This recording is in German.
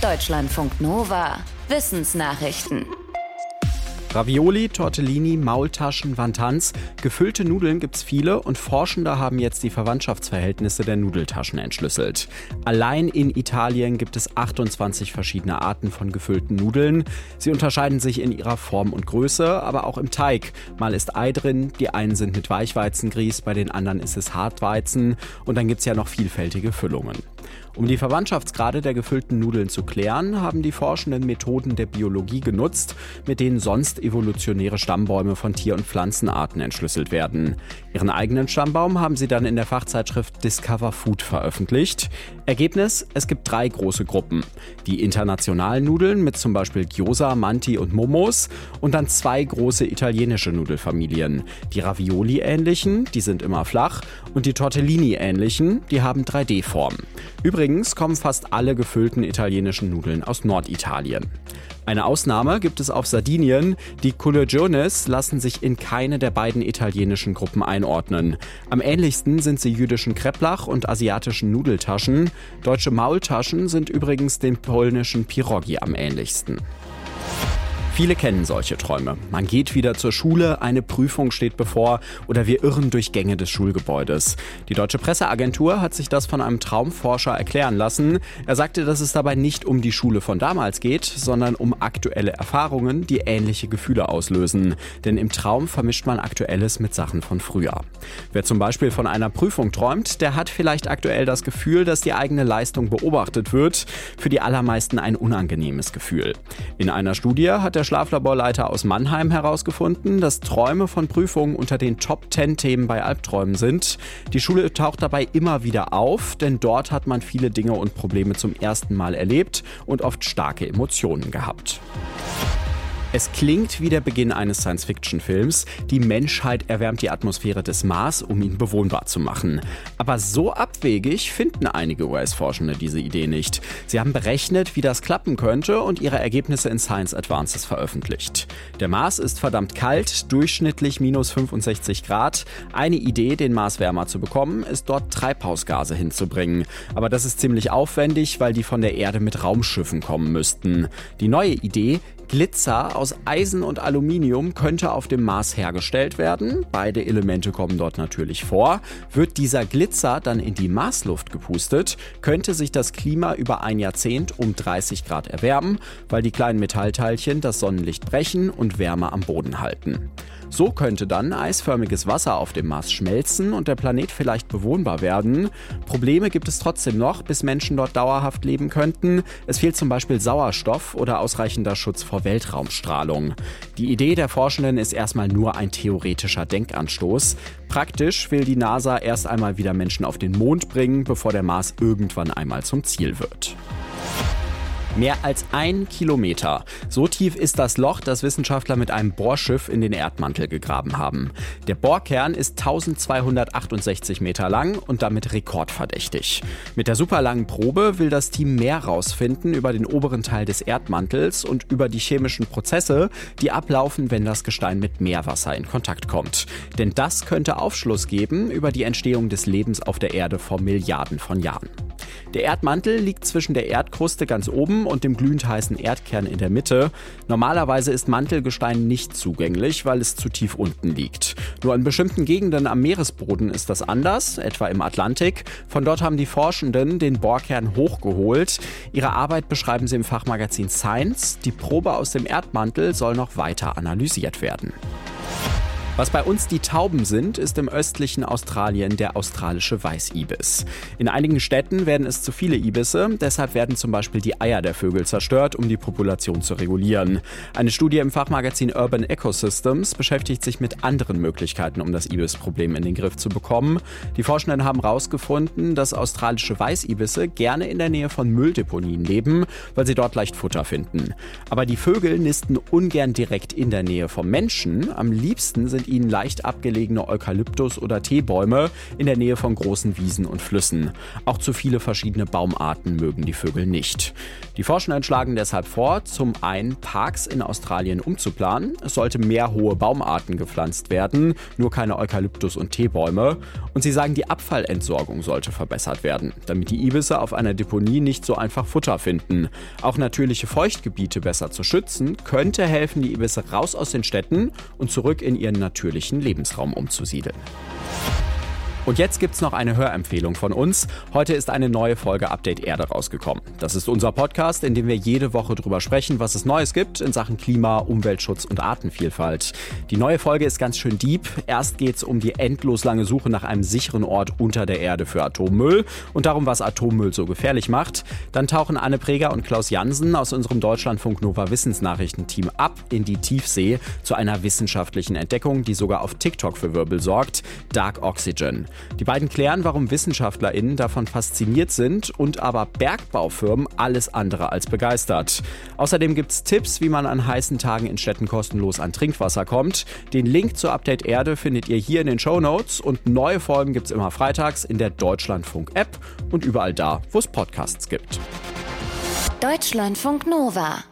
Deutschlandfunk Nova. Wissensnachrichten. Ravioli, Tortellini, Maultaschen, Wontans. Gefüllte Nudeln gibt's viele und Forschende haben jetzt die Verwandtschaftsverhältnisse der Nudeltaschen entschlüsselt. Allein in Italien gibt es 28 verschiedene Arten von gefüllten Nudeln. Sie unterscheiden sich in ihrer Form und Größe, aber auch im Teig. Mal ist Ei drin, die einen sind mit Weichweizengrieß, bei den anderen ist es Hartweizen und dann gibt's ja noch vielfältige Füllungen. Um die Verwandtschaftsgrade der gefüllten Nudeln zu klären, haben die Forschenden Methoden der Biologie genutzt, mit denen sonst evolutionäre Stammbäume von Tier- und Pflanzenarten entschlüsselt werden. Ihren eigenen Stammbaum haben sie dann in der Fachzeitschrift Discover Food veröffentlicht. Ergebnis: Es gibt 3 große Gruppen. Die internationalen Nudeln mit zum Beispiel Gyoza, Manti und Momos und dann 2 große italienische Nudelfamilien. Die Ravioli-ähnlichen, die sind immer flach, und die Tortellini-ähnlichen, die haben 3D-Form. Übrigens kommen fast alle gefüllten italienischen Nudeln aus Norditalien. Eine Ausnahme gibt es auf Sardinien. Die Culurgiones lassen sich in keine der beiden italienischen Gruppen einordnen. Am ähnlichsten sind sie jüdischen Kreplach und asiatischen Nudeltaschen. Deutsche Maultaschen sind übrigens den polnischen Pierogi am ähnlichsten. Viele kennen solche Träume. Man geht wieder zur Schule, eine Prüfung steht bevor oder wir irren durch Gänge des Schulgebäudes. Die Deutsche Presseagentur hat sich das von einem Traumforscher erklären lassen. Er sagte, dass es dabei nicht um die Schule von damals geht, sondern um aktuelle Erfahrungen, die ähnliche Gefühle auslösen. Denn im Traum vermischt man Aktuelles mit Sachen von früher. Wer zum Beispiel von einer Prüfung träumt, der hat vielleicht aktuell das Gefühl, dass die eigene Leistung beobachtet wird. Für die allermeisten ein unangenehmes Gefühl. In einer Studie hat der Schlaflaborleiter aus Mannheim herausgefunden, dass Träume von Prüfungen unter den Top 10 Themen bei Albträumen sind. Die Schule taucht dabei immer wieder auf, denn dort hat man viele Dinge und Probleme zum ersten Mal erlebt und oft starke Emotionen gehabt. Es klingt wie der Beginn eines Science-Fiction-Films. Die Menschheit erwärmt die Atmosphäre des Mars, um ihn bewohnbar zu machen. Aber so abwegig finden einige US-Forschende diese Idee nicht. Sie haben berechnet, wie das klappen könnte und ihre Ergebnisse in Science Advances veröffentlicht. Der Mars ist verdammt kalt, durchschnittlich minus 65 Grad. Eine Idee, den Mars wärmer zu bekommen, ist dort Treibhausgase hinzubringen. Aber das ist ziemlich aufwendig, weil die von der Erde mit Raumschiffen kommen müssten. Die neue Idee: Glitzer aus Eisen und Aluminium könnte auf dem Mars hergestellt werden. Beide Elemente kommen dort natürlich vor. Wird dieser Glitzer dann in die Marsluft gepustet, könnte sich das Klima über ein Jahrzehnt um 30 Grad erwärmen, weil die kleinen Metallteilchen das Sonnenlicht brechen und Wärme am Boden halten. So könnte dann eisförmiges Wasser auf dem Mars schmelzen und der Planet vielleicht bewohnbar werden. Probleme gibt es trotzdem noch, bis Menschen dort dauerhaft leben könnten. Es fehlt zum Beispiel Sauerstoff oder ausreichender Schutz vor Weltraumstrahlung. Die Idee der Forschenden ist erstmal nur ein theoretischer Denkanstoß. Praktisch will die NASA erst einmal wieder Menschen auf den Mond bringen, bevor der Mars irgendwann einmal zum Ziel wird. Mehr als 1 Kilometer. So tief ist das Loch, das Wissenschaftler mit einem Bohrschiff in den Erdmantel gegraben haben. Der Bohrkern ist 1268 Meter lang und damit rekordverdächtig. Mit der superlangen Probe will das Team mehr rausfinden über den oberen Teil des Erdmantels und über die chemischen Prozesse, die ablaufen, wenn das Gestein mit Meerwasser in Kontakt kommt. Denn das könnte Aufschluss geben über die Entstehung des Lebens auf der Erde vor Milliarden von Jahren. Der Erdmantel liegt zwischen der Erdkruste ganz oben und dem glühend heißen Erdkern in der Mitte. Normalerweise ist Mantelgestein nicht zugänglich, weil es zu tief unten liegt. Nur in bestimmten Gegenden am Meeresboden ist das anders, etwa im Atlantik. Von dort haben die Forschenden den Bohrkern hochgeholt. Ihre Arbeit beschreiben sie im Fachmagazin Science. Die Probe aus dem Erdmantel soll noch weiter analysiert werden. Was bei uns die Tauben sind, ist im östlichen Australien der australische Weißibis. In einigen Städten werden es zu viele Ibisse, deshalb werden zum Beispiel die Eier der Vögel zerstört, um die Population zu regulieren. Eine Studie im Fachmagazin Urban Ecosystems beschäftigt sich mit anderen Möglichkeiten, um das Ibis-Problem in den Griff zu bekommen. Die Forschenden haben herausgefunden, dass australische Weißibisse gerne in der Nähe von Mülldeponien leben, weil sie dort leicht Futter finden. Aber die Vögel nisten ungern direkt in der Nähe vom Menschen. Am liebsten sind ihnen leicht abgelegene Eukalyptus- oder Teebäume in der Nähe von großen Wiesen und Flüssen. Auch zu viele verschiedene Baumarten mögen die Vögel nicht. Die Forschenden schlagen deshalb vor, zum einen Parks in Australien umzuplanen. Es sollte mehr hohe Baumarten gepflanzt werden, nur keine Eukalyptus- und Teebäume. Und sie sagen, die Abfallentsorgung sollte verbessert werden, damit die Ibisse auf einer Deponie nicht so einfach Futter finden. Auch natürliche Feuchtgebiete besser zu schützen, könnte helfen, die Ibisse raus aus den Städten und zurück in ihren natürlichen Lebensraum umzusiedeln. Und jetzt gibt's noch eine Hörempfehlung von uns. Heute ist eine neue Folge Update Erde rausgekommen. Das ist unser Podcast, in dem wir jede Woche drüber sprechen, was es Neues gibt in Sachen Klima, Umweltschutz und Artenvielfalt. Die neue Folge ist ganz schön deep. Erst geht's um die endlos lange Suche nach einem sicheren Ort unter der Erde für Atommüll und darum, was Atommüll so gefährlich macht. Dann tauchen Anne Preger und Klaus Jansen aus unserem Deutschlandfunk Nova Wissensnachrichtenteam ab in die Tiefsee zu einer wissenschaftlichen Entdeckung, die sogar auf TikTok für Wirbel sorgt: Dark Oxygen. Die beiden klären, warum WissenschaftlerInnen davon fasziniert sind und aber Bergbaufirmen alles andere als begeistert. Außerdem gibt's Tipps, wie man an heißen Tagen in Städten kostenlos an Trinkwasser kommt. Den Link zur Update Erde findet ihr hier in den Shownotes und neue Folgen gibt's immer freitags in der Deutschlandfunk-App und überall da, wo es Podcasts gibt. Deutschlandfunk Nova.